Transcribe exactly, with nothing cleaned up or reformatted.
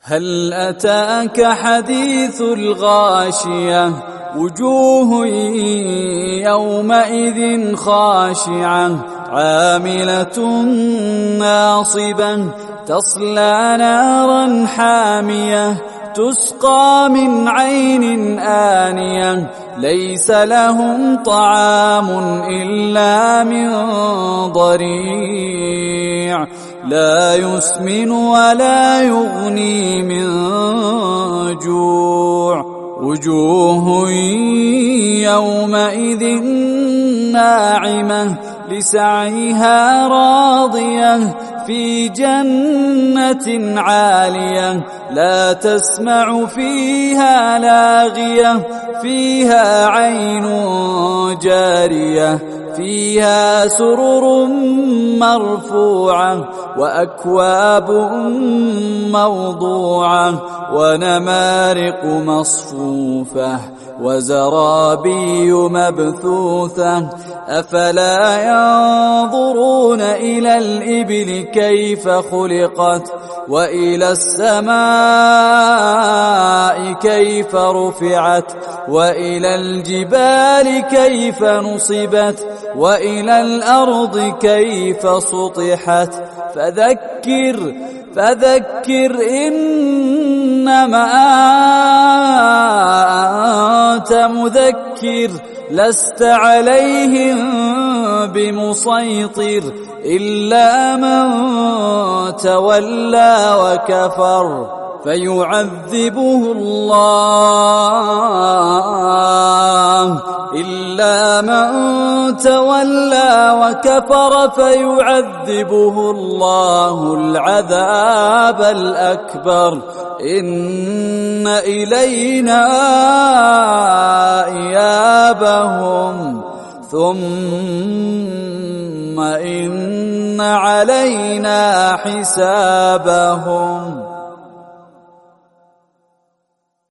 هل أتاك حديث الغاشية وجوه يومئذ خاشعة عاملة ناصبة تصلى نارا حامية تسقى من عين آنية ليس لهم طعام إلا من ضريع لا يسمن ولا يغني من جوع وجوه يومئذ ناعمة لسعيها راضية في جنة عالية لا تسمع فيها لاغية فيها عين جارية فيها سرر مرفوعة وأكواب موضوعة ونمارق مصفوفة وزرابي مبثوثة أفلا ينظرون إلى الإبل كيف خلقت وإلى السماء كيف رفعت وإلى الجبال كيف نصبت وإلى الأرض كيف سطحت فذكر فذكر إنما أنت مذكر لست عليهم بمسيطر إلا من تولى وكفر فيعذبه الله إلا من تولى وكفر فيعذبه الله العذاب الأكبر إن إلينا إيابهم ثم إن علينا حسابهم.